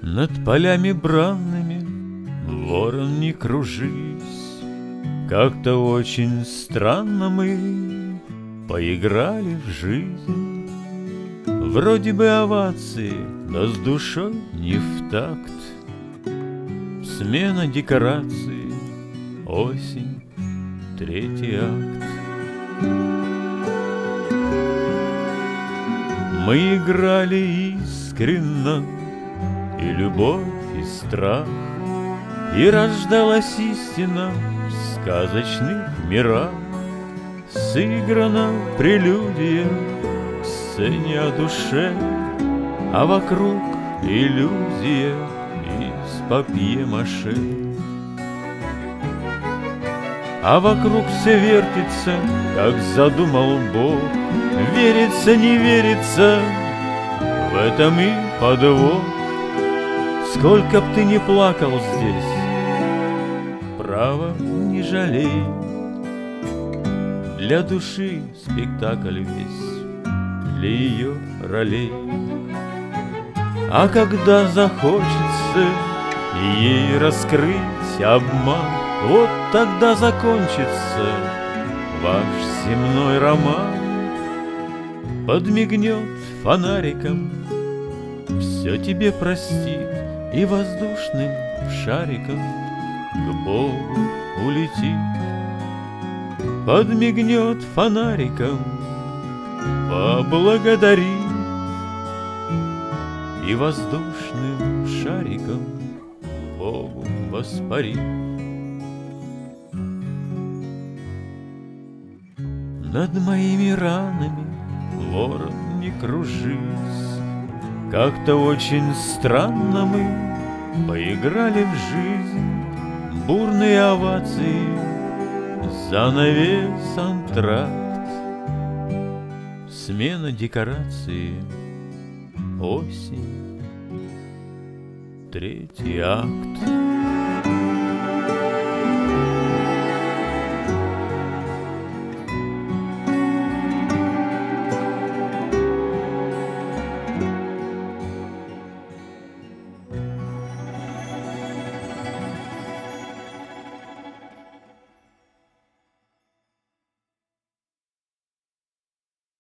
Над полями бранными, ворон, не кружись. Как-то очень странно мы поиграли в жизнь. Вроде бы овации, да с душой не в такт. Смена декораций, осень, третий акт. Мы играли искренно, и любовь, и страх, и рождалась истина в сказочных мирах. Сыграна прелюдия к сцене о душе, а вокруг иллюзия из папье-маше. А вокруг все вертится, как задумал Бог. Верится, не верится, в этом и подвох. Сколько б ты ни плакал здесь, право, не жалей. Для души спектакль весь, для ее ролей. А когда захочется ей раскрыть обман, вот тогда закончится ваш земной роман. Подмигнет фонариком, все тебе простит, и воздушным шариком к Богу улетит. Подмигнет фонариком, поблагодарит, и воздушным шариком к Богу воспарит. Над моими ранами, ворон, не кружись. Как-то очень странно мы поиграли в жизнь. Бурные овации, занавес, антракт. Смена декорации, осень, третий акт.